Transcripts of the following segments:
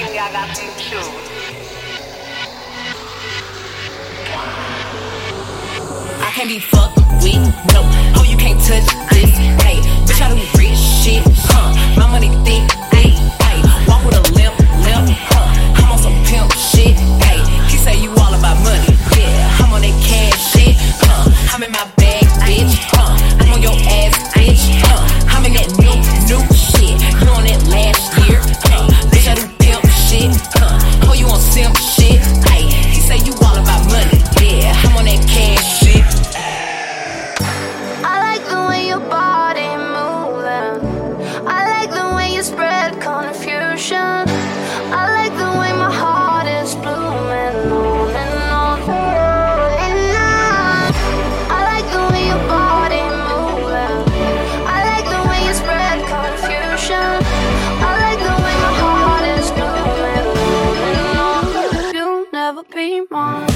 I got to choose. I can't be fucked with, no. Oh, you can't touch this, hey. Bitch, I do rich shit, my money thick, hey. Walk with a limp, I'm on some pimp shit, hey. He say you all about money, yeah. I'm on that cash shit, I'm in my bag, bitch, I'm on your ass, bitch, I'm in that new shit. You on that last year, bitch, I do pimp shit, oh, you on simp shit, hey. He say you all about money, yeah. I'm on that cash shit. I like the way your body moving. I like the way you spread confusion. I like the way my heart is blooming on and on and on. I like the way your body moving. I like the way you spread confusion. I like the way my heart is blooming on and on. You'll never be mine.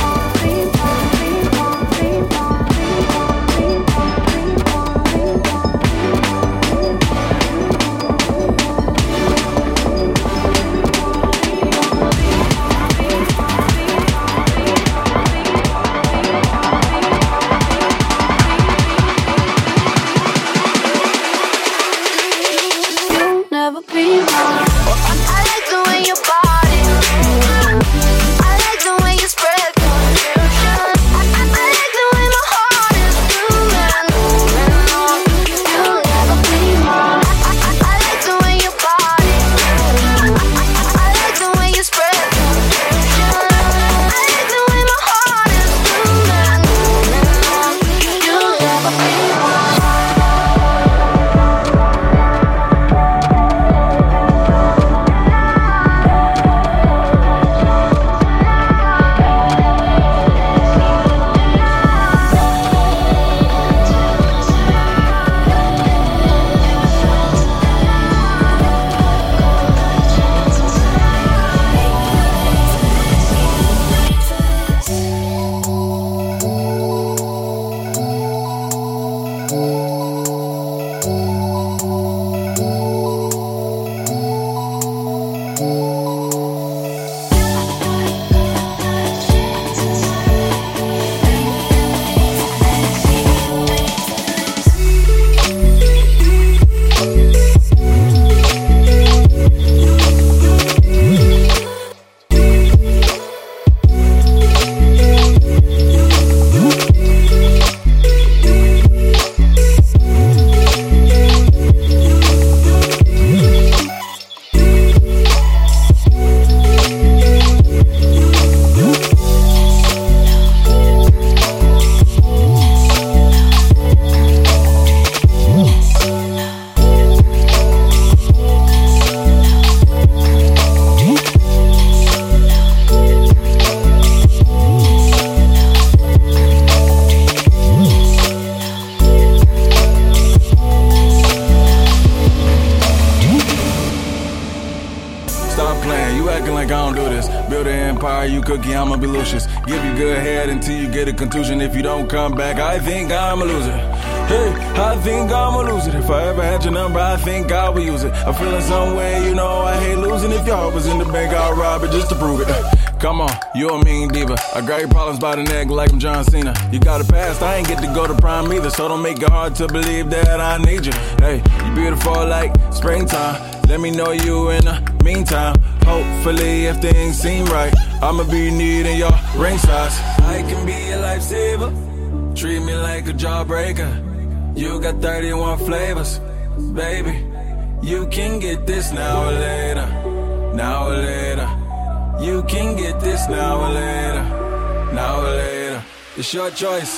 Cookie, I'ma be Lucius. Give you good head until you get a contusion. If you don't come back, I think I'm a loser. Hey, I think I'm a loser. If I ever had your number, I think I would use it. I'm feeling some way, you know I hate losing. If your heart was in the bank, I'll rob it just to prove it. Come on, you a mean diva. I got your problems by the neck like I'm John Cena. You got a past, I ain't get to go to prime either. So don't make it hard to believe that I need you. Hey, you beautiful like springtime. Let me know you in the meantime. Hopefully if things seem right, I'ma be needing your ring size. I can be a lifesaver. Treat me like a jawbreaker. You got 31 flavors. Baby, you can get this now or later. Now or later. You can get this now or later. Now or later. It's your choice.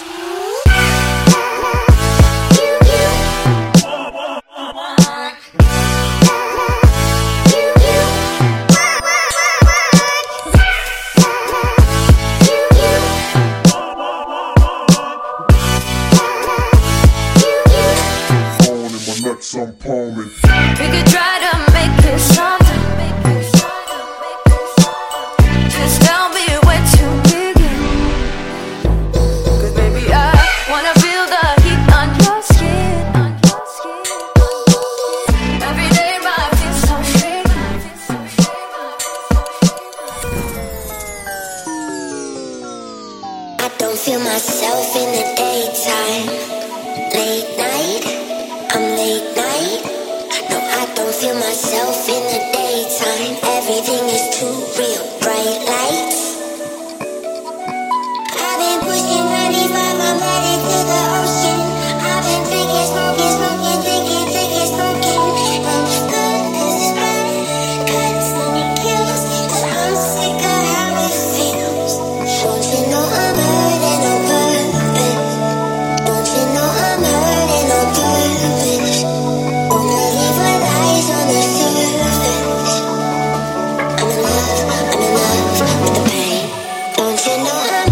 Some palming. We could try to make it something. Just tell me where to begin. 'Cause baby, I feel myself in the daytime. Late night, I'm late night. No, I don't feel myself in the daytime. Everything is too real, bright lights. I've been pushing 95, I'm headed to the ocean. I've been drinking, smoking, smoking, drinking, drinking, smoking. And it's good 'cause it's bad, cuts and it kills. 'Cause I'm sick of how it feels. Don't you know I'm hurting on purpose? Don't you know I'm hurting on purpose? Don't believe what lies on the surface. I'm in love with the pain. Don't you know I'm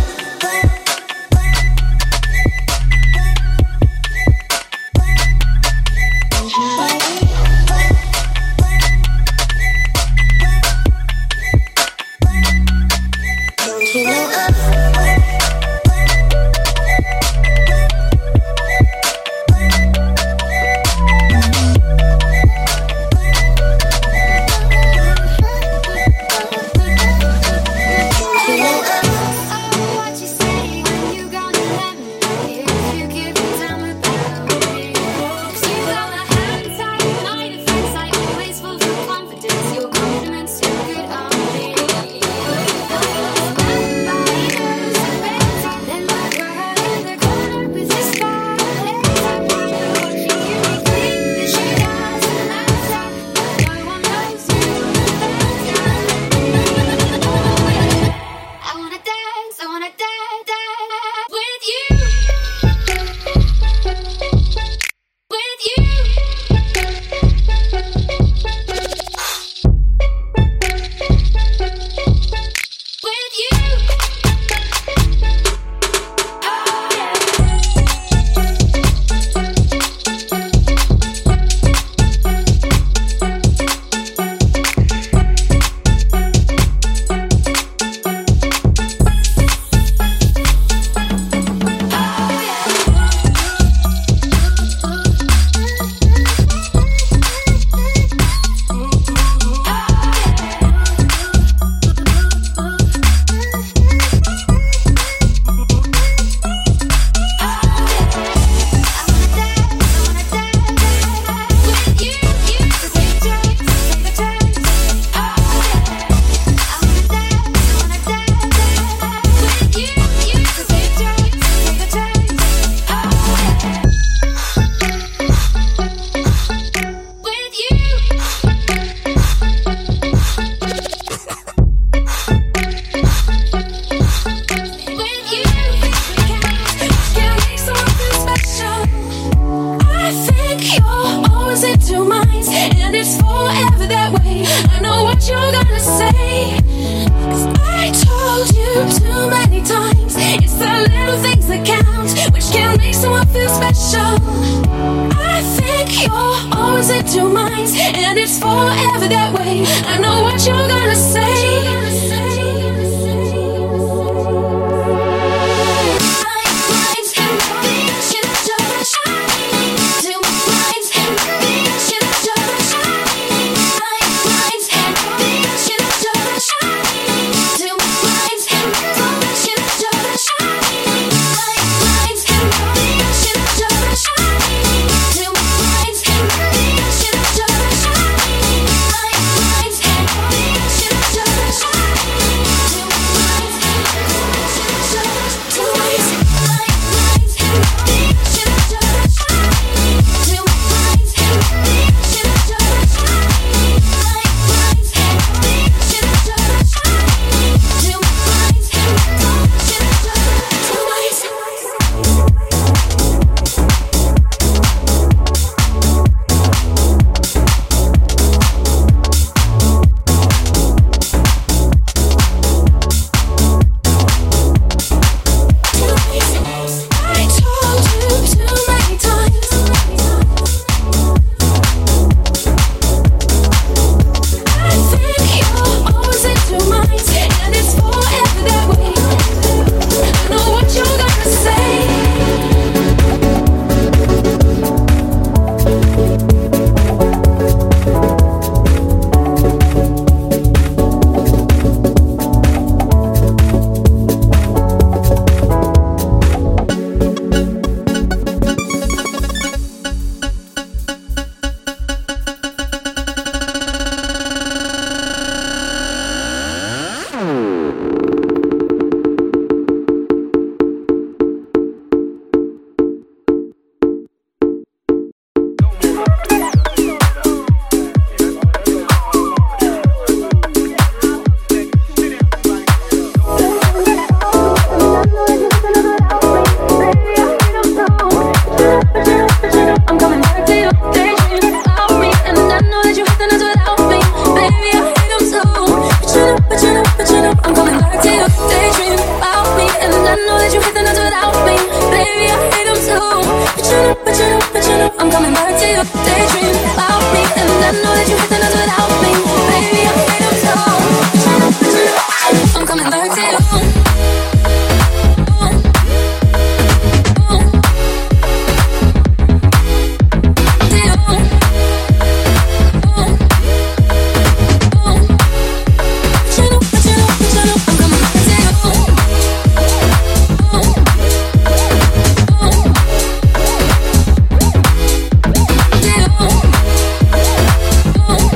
just daydream about me, and I know that you hit the nuts without me. Baby, I'm afraid of I'm coming back to you. Oh,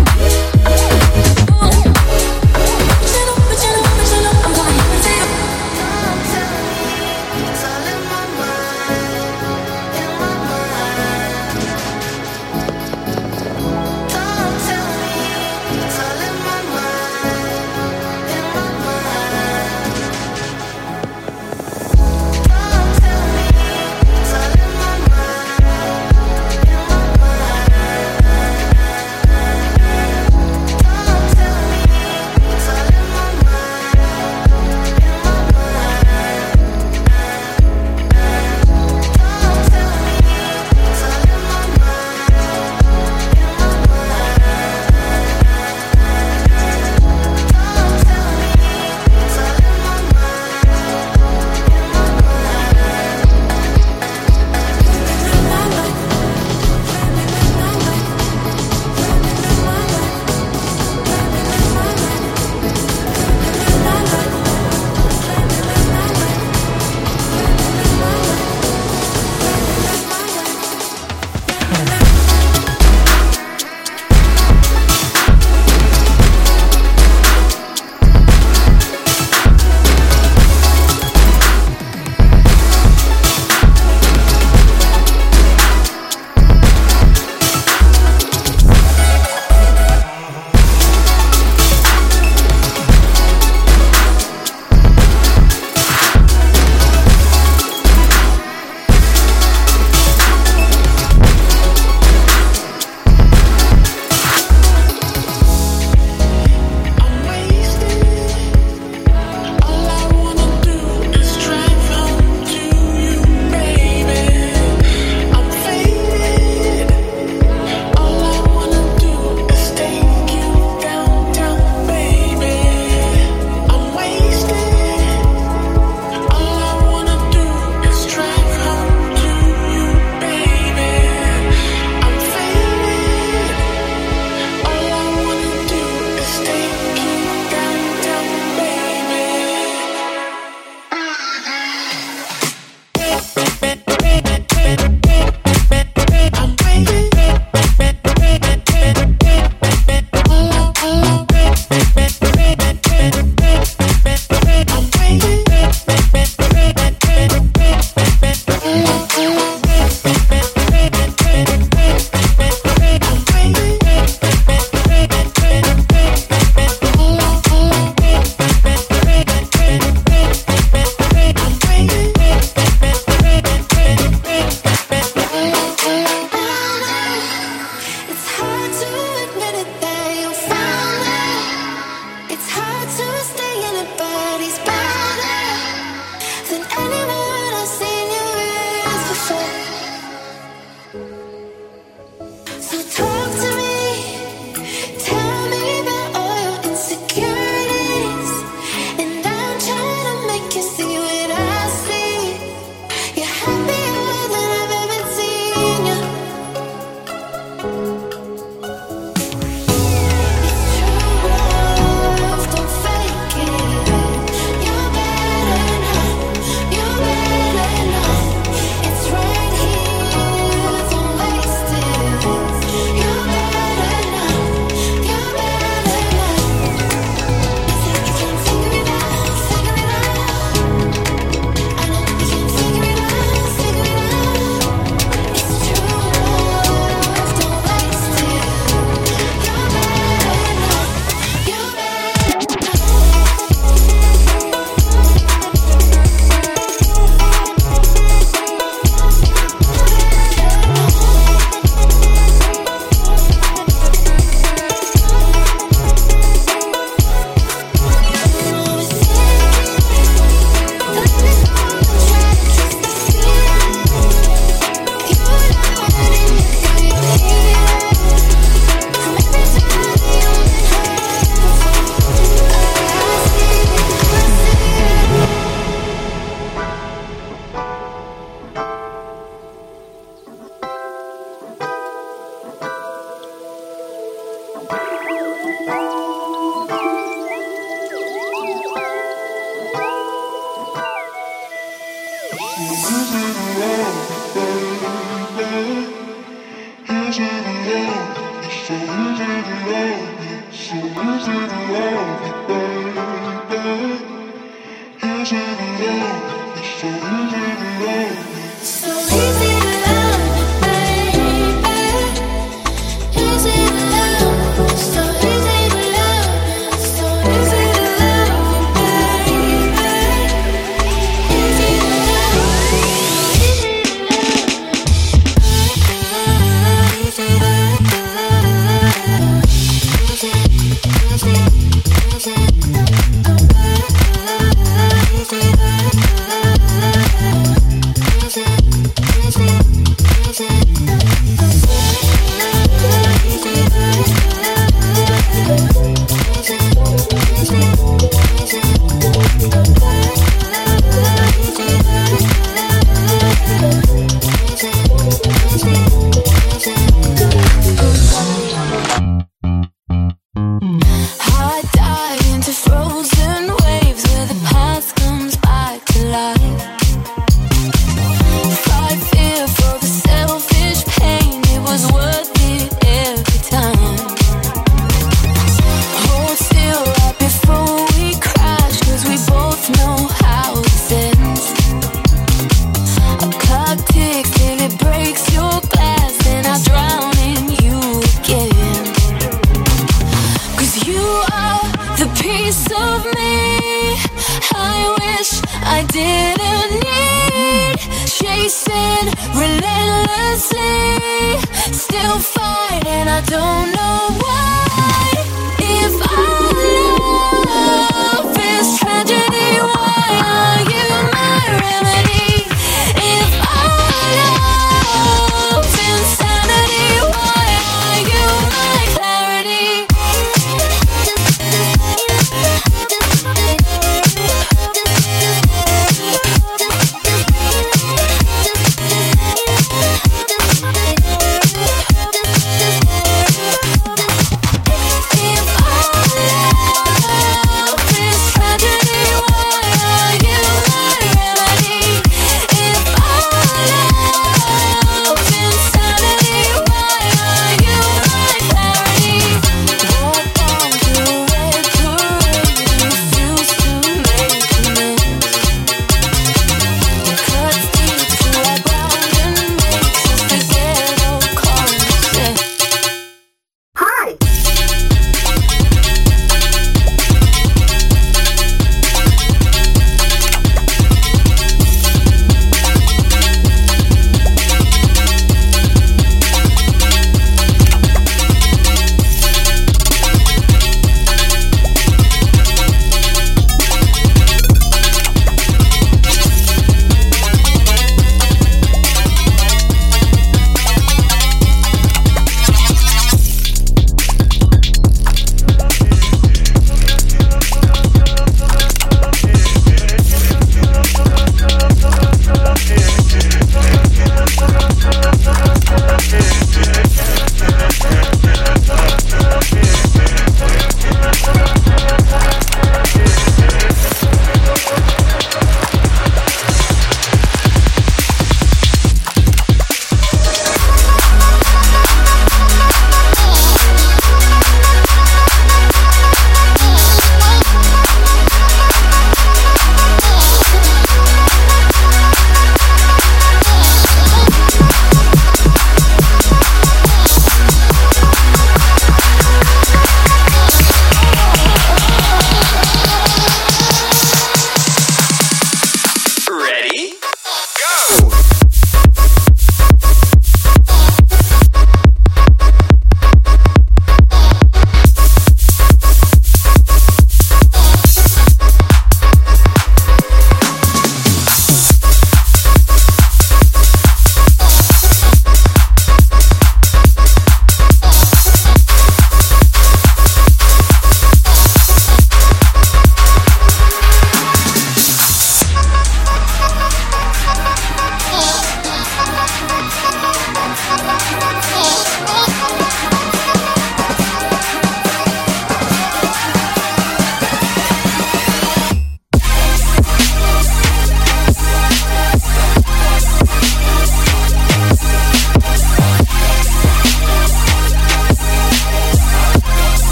Still fight and I don't know why. If I